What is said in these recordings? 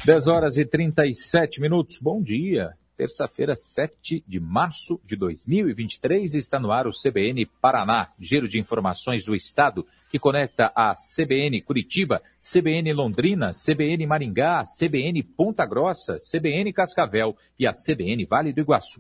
10h37. Bom dia. Terça-feira, 7 de março de 2023, está no ar o CBN Paraná, giro de informações do Estado, que conecta a CBN Curitiba, CBN Londrina, CBN Maringá, CBN Ponta Grossa, CBN Cascavel e a CBN Vale do Iguaçu.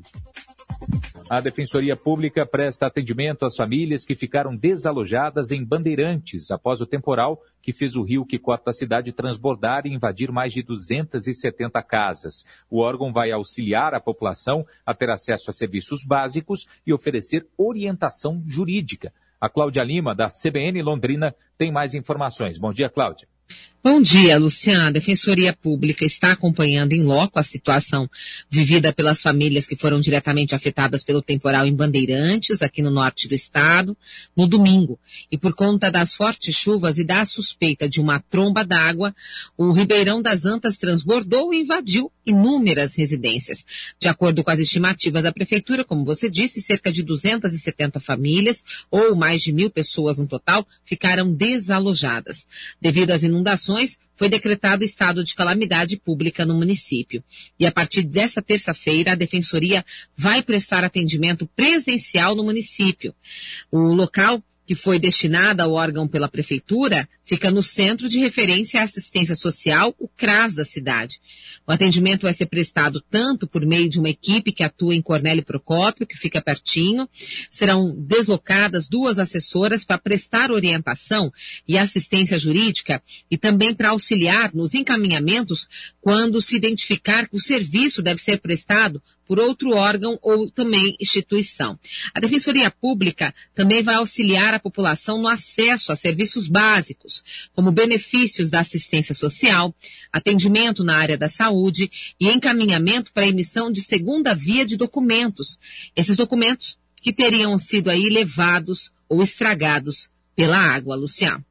A Defensoria Pública presta atendimento às famílias que ficaram desalojadas em Bandeirantes após o temporal que fez o rio que corta a cidade transbordar e invadir mais de 270 casas. O órgão vai auxiliar a população a ter acesso a serviços básicos e oferecer orientação jurídica. A Cláudia Lima, da CBN Londrina, tem mais informações. Bom dia, Cláudia. Bom dia, Luciana. A Defensoria Pública está acompanhando em loco a situação vivida pelas famílias que foram diretamente afetadas pelo temporal em Bandeirantes, aqui no norte do estado, no domingo. E por conta das fortes chuvas e da suspeita de uma tromba d'água, o Ribeirão das Antas transbordou e invadiu inúmeras residências. De acordo com as estimativas da Prefeitura, como você disse, cerca de 270 famílias, ou mais de 1.000 pessoas no total, ficaram desalojadas. Devido às inundações, foi decretado estado de calamidade pública no município. E a partir dessa terça-feira, a Defensoria vai prestar atendimento presencial no município. O local que foi destinado ao órgão pela Prefeitura fica no Centro de Referência à Assistência Social, o CRAS da cidade. O atendimento vai ser prestado tanto por meio de uma equipe que atua em Cornélio Procópio, que fica pertinho. Serão deslocadas 2 assessoras para prestar orientação e assistência jurídica e também para auxiliar nos encaminhamentos quando se identificar que o serviço deve ser prestado por outro órgão ou também instituição. A Defensoria Pública também vai auxiliar a população no acesso a serviços básicos, como benefícios da assistência social, atendimento na área da saúde e encaminhamento para a emissão de segunda via de documentos. Esses documentos que teriam sido aí levados ou estragados pela água, Luciano.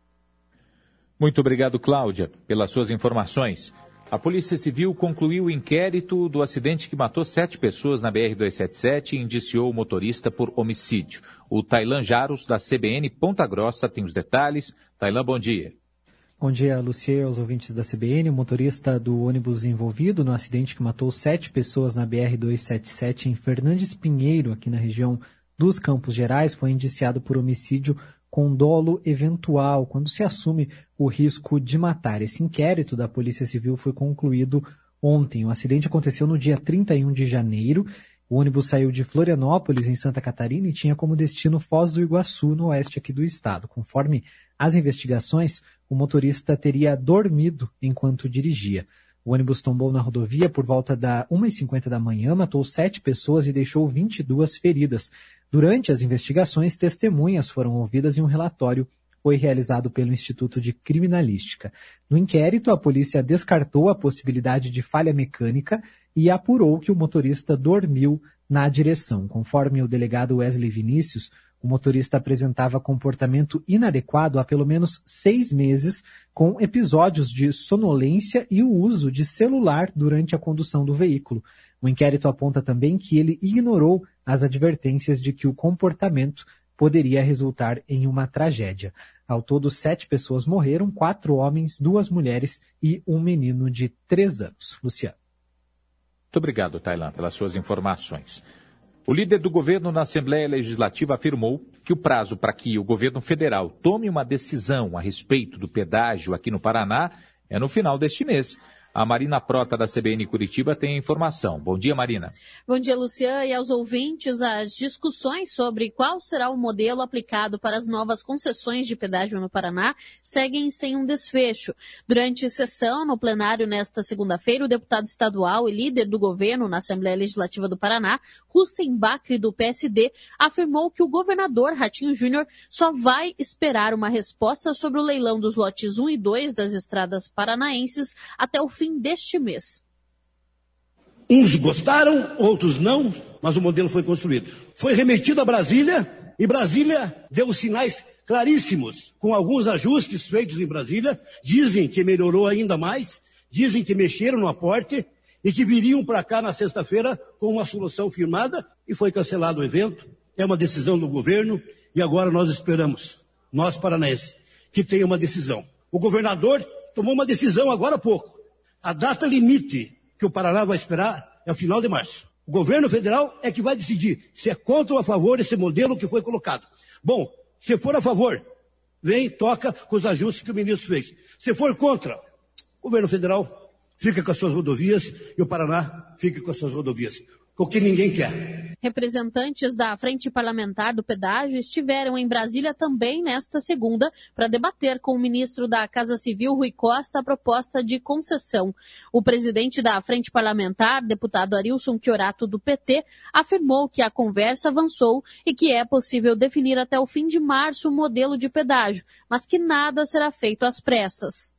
Muito obrigado, Cláudia, pelas suas informações. A Polícia Civil concluiu o inquérito do acidente que matou 7 pessoas na BR-277 e indiciou o motorista por homicídio. O Tailan Jaros, da CBN Ponta Grossa, tem os detalhes. Tailan, bom dia. Bom dia, Luciano, aos ouvintes da CBN. O motorista do ônibus envolvido no acidente que matou 7 pessoas na BR-277 em Fernandes Pinheiro, aqui na região dos Campos Gerais, foi indiciado por homicídio com dolo eventual, quando se assume o risco de matar. Esse inquérito da Polícia Civil foi concluído ontem. O acidente aconteceu no dia 31 de janeiro. O ônibus saiu de Florianópolis, em Santa Catarina, e tinha como destino Foz do Iguaçu, no oeste aqui do estado. Conforme as investigações, o motorista teria dormido enquanto dirigia. O ônibus tombou na rodovia por volta da 1h50 da manhã, matou 7 pessoas e deixou 22 feridas. Durante as investigações, testemunhas foram ouvidas e um relatório foi realizado pelo Instituto de Criminalística. No inquérito, a polícia descartou a possibilidade de falha mecânica e apurou que o motorista dormiu na direção. Conforme o delegado Wesley Vinícius, o motorista apresentava comportamento inadequado há pelo menos 6 meses, com episódios de sonolência e o uso de celular durante a condução do veículo. O inquérito aponta também que ele ignorou as advertências de que o comportamento poderia resultar em uma tragédia. Ao todo, 7 pessoas morreram, 4 homens, 2 mulheres e um menino de 3 anos. Luciano. Muito obrigado, Tailan, pelas suas informações. O líder do governo na Assembleia Legislativa afirmou que o prazo para que o governo federal tome uma decisão a respeito do pedágio aqui no Paraná é no final deste mês. A Marina Prota, da CBN Curitiba, tem a informação. Bom dia, Marina. Bom dia, Luciano, e aos ouvintes. As discussões sobre qual será o modelo aplicado para as novas concessões de pedágio no Paraná seguem sem um desfecho. Durante sessão no plenário nesta segunda-feira, o deputado estadual e líder do governo na Assembleia Legislativa do Paraná, Hussein Bacri, do PSD, afirmou que o governador Ratinho Júnior só vai esperar uma resposta sobre o leilão dos lotes 1 e 2 das estradas paranaenses até o fim deste mês. Uns gostaram, outros não, mas o modelo foi construído. Foi remetido a Brasília e Brasília deu sinais claríssimos, com alguns ajustes feitos em Brasília. Dizem que melhorou ainda mais, dizem que mexeram no aporte e que viriam para cá na sexta-feira com uma solução firmada e foi cancelado o evento. É uma decisão do governo e agora nós esperamos, nós paranaenses, que tenha uma decisão. O governador tomou uma decisão agora há pouco. A data limite que o Paraná vai esperar é o final de março. O governo federal é que vai decidir se é contra ou a favor desse modelo que foi colocado. Bom, se for a favor, vem, toca com os ajustes que o ministro fez. Se for contra, o governo federal fica com as suas rodovias e o Paraná fica com as suas rodovias. O que ninguém quer. Representantes da Frente Parlamentar do Pedágio estiveram em Brasília também nesta segunda para debater com o ministro da Casa Civil, Rui Costa, a proposta de concessão. O presidente da Frente Parlamentar, deputado Arilson Chiorato, do PT, afirmou que a conversa avançou e que é possível definir até o fim de março o modelo de pedágio, mas que nada será feito às pressas.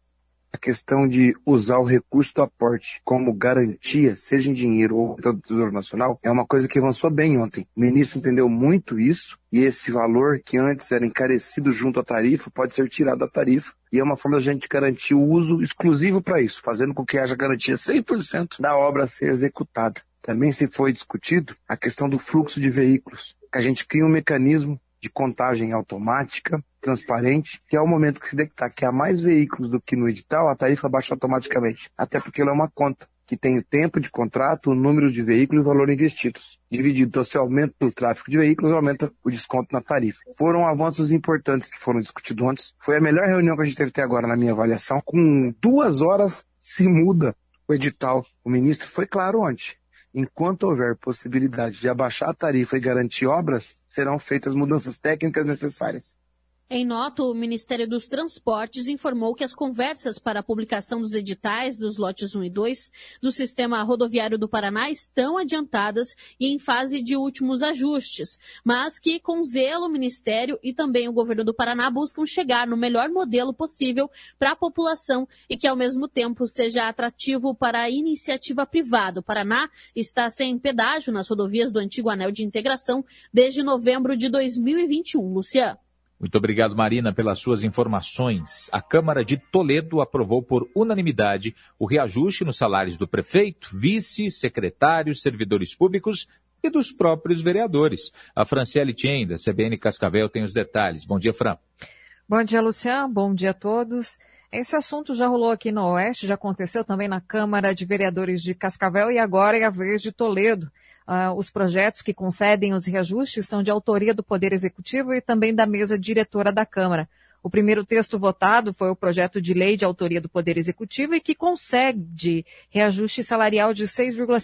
A questão de usar o recurso do aporte como garantia, seja em dinheiro ou do Tesouro Nacional, é uma coisa que avançou bem ontem. O ministro entendeu muito isso e esse valor que antes era encarecido junto à tarifa pode ser tirado da tarifa e é uma forma da gente garantir o uso exclusivo para isso, fazendo com que haja garantia 100% da obra a ser executada. Também se foi discutido a questão do fluxo de veículos, que a gente cria um mecanismo de contagem automática, transparente, que é o momento que se detectar que há mais veículos do que no edital, a tarifa baixa automaticamente. Até porque ela é uma conta que tem o tempo de contrato, o número de veículos e o valor investidos. Dividido, então, se aumenta o tráfego de veículos, aumenta o desconto na tarifa. Foram avanços importantes que foram discutidos antes. Foi a melhor reunião que a gente teve até agora, na minha avaliação. Com 2 horas se muda o edital. O ministro foi claro ontem. Enquanto houver possibilidade de abaixar a tarifa e garantir obras, serão feitas mudanças técnicas necessárias. Em nota, o Ministério dos Transportes informou que as conversas para a publicação dos editais dos lotes 1 e 2 do Sistema Rodoviário do Paraná estão adiantadas e em fase de últimos ajustes, mas que, com zelo, o Ministério e também o Governo do Paraná buscam chegar no melhor modelo possível para a população e que, ao mesmo tempo, seja atrativo para a iniciativa privada. O Paraná está sem pedágio nas rodovias do antigo Anel de Integração desde novembro de 2021. Luciano. Muito obrigado, Marina, pelas suas informações. A Câmara de Toledo aprovou por unanimidade o reajuste nos salários do prefeito, vice, secretários, servidores públicos e dos próprios vereadores. A Franciele Tien, da CBN Cascavel, tem os detalhes. Bom dia, Fran. Bom dia, Luciano. Bom dia a todos. Esse assunto já rolou aqui no Oeste, já aconteceu também na Câmara de Vereadores de Cascavel e agora é a vez de Toledo. Os projetos que concedem os reajustes são de autoria do Poder Executivo e também da mesa diretora da Câmara. O primeiro texto votado foi o projeto de lei de autoria do Poder Executivo e que concede reajuste salarial de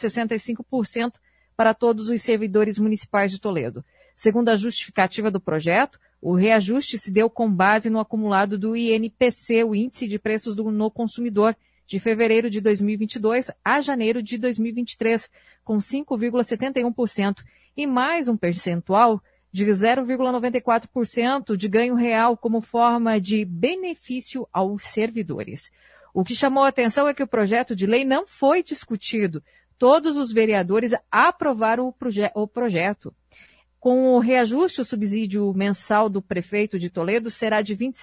6,65% para todos os servidores municipais de Toledo. Segundo a justificativa do projeto, o reajuste se deu com base no acumulado do INPC, o Índice de Preços no Consumidor, de fevereiro de 2022 a janeiro de 2023, com 5,71% e mais um percentual de 0,94% de ganho real como forma de benefício aos servidores. O que chamou a atenção é que o projeto de lei não foi discutido. Todos os vereadores aprovaram o projeto. Com o reajuste, o subsídio mensal do prefeito de Toledo será de R$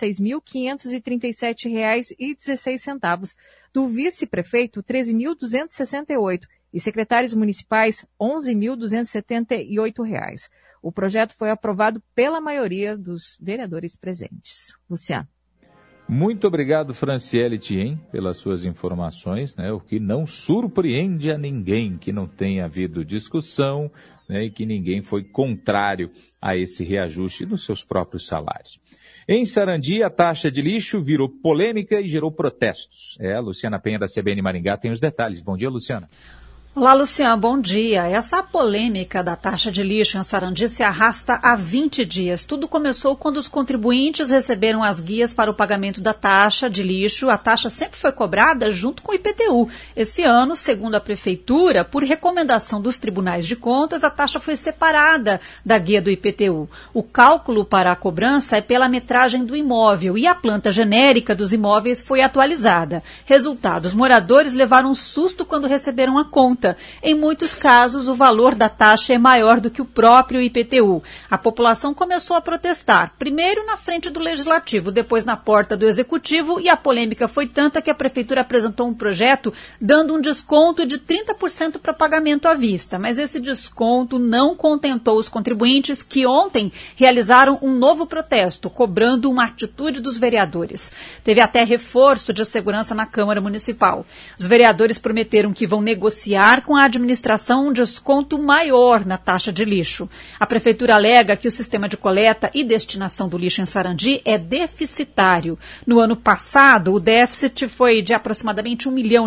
26.537,16, do vice-prefeito R$ 13.268 e secretários municipais R$ 11.278. O projeto foi aprovado pela maioria dos vereadores presentes. Luciano. Muito obrigado, Franciele Tien, pelas suas informações, o que não surpreende a ninguém que não tenha havido discussão, e que ninguém foi contrário a esse reajuste dos seus próprios salários. Em Sarandi, a taxa de lixo virou polêmica e gerou protestos. A Luciana Penha, da CBN Maringá, tem os detalhes. Bom dia, Luciana. Olá, Luciano, bom dia. Essa polêmica da taxa de lixo em Sarandi se arrasta há 20 dias. Tudo começou quando os contribuintes receberam as guias para o pagamento da taxa de lixo. A taxa sempre foi cobrada junto com o IPTU. Esse ano, segundo a Prefeitura, por recomendação dos tribunais de contas, a taxa foi separada da guia do IPTU. O cálculo para a cobrança é pela metragem do imóvel e a planta genérica dos imóveis foi atualizada. Resultado, os moradores levaram um susto quando receberam a conta. multa. Em muitos casos, o valor da taxa é maior do que o próprio IPTU. A população começou a protestar, primeiro na frente do Legislativo, depois na porta do Executivo, e a polêmica foi tanta que a Prefeitura apresentou um projeto dando um desconto de 30% para pagamento à vista. Mas esse desconto não contentou os contribuintes que ontem realizaram um novo protesto, cobrando uma atitude dos vereadores. Teve até reforço de segurança na Câmara Municipal. Os vereadores prometeram que vão negociar com a administração um desconto maior na taxa de lixo. A Prefeitura alega que o sistema de coleta e destinação do lixo em Sarandi é deficitário. No ano passado, o déficit foi de aproximadamente R$1 milhão.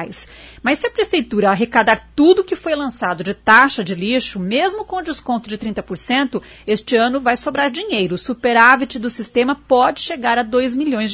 Mas se a Prefeitura arrecadar tudo que foi lançado de taxa de lixo, mesmo com desconto de 30%, este ano vai sobrar dinheiro. O superávit do sistema pode chegar a R$2 milhões.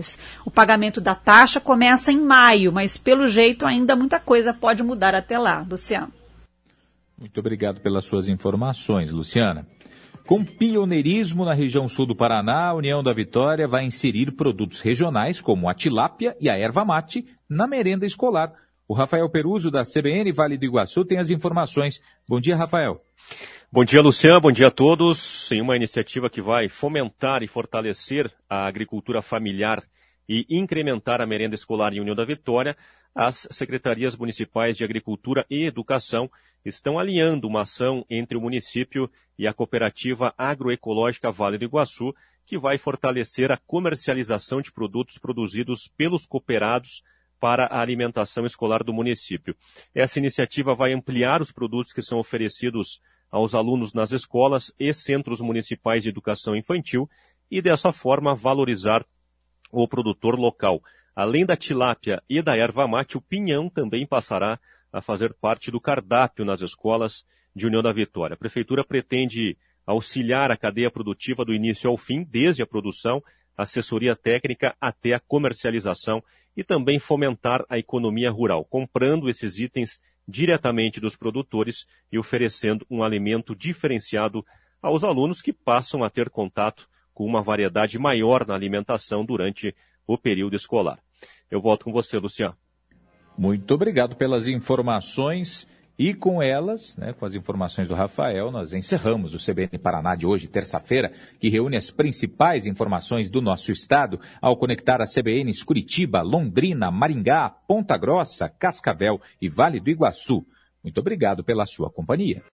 O pagamento da taxa começa em maio, mas pelo jeito ainda muita coisa pode mudar até lá. Luciano. Muito obrigado pelas suas informações, Luciana. Com pioneirismo na região sul do Paraná, a União da Vitória vai inserir produtos regionais como a tilápia e a erva mate na merenda escolar. O Rafael Peruso, da CBN Vale do Iguaçu, tem as informações. Bom dia, Rafael. Bom dia, Luciano. Bom dia a todos. Em uma iniciativa que vai fomentar e fortalecer a agricultura familiar e incrementar a merenda escolar em União da Vitória, as secretarias municipais de Agricultura e Educação estão alinhando uma ação entre o município e a cooperativa agroecológica Vale do Iguaçu, que vai fortalecer a comercialização de produtos produzidos pelos cooperados para a alimentação escolar do município. Essa iniciativa vai ampliar os produtos que são oferecidos aos alunos nas escolas e centros municipais de educação infantil e, dessa forma, valorizar o produtor local. Além da tilápia e da erva mate, o pinhão também passará a fazer parte do cardápio nas escolas de União da Vitória. A Prefeitura pretende auxiliar a cadeia produtiva do início ao fim, desde a produção, assessoria técnica até a comercialização e também fomentar a economia rural, comprando esses itens diretamente dos produtores e oferecendo um alimento diferenciado aos alunos que passam a ter contato com uma variedade maior na alimentação durante o período escolar. Eu volto com você, Luciano. Muito obrigado pelas informações. E com elas, com as informações do Rafael, nós encerramos o CBN Paraná de hoje, terça-feira, que reúne as principais informações do nosso estado ao conectar as CBNs Curitiba, Londrina, Maringá, Ponta Grossa, Cascavel e Vale do Iguaçu. Muito obrigado pela sua companhia.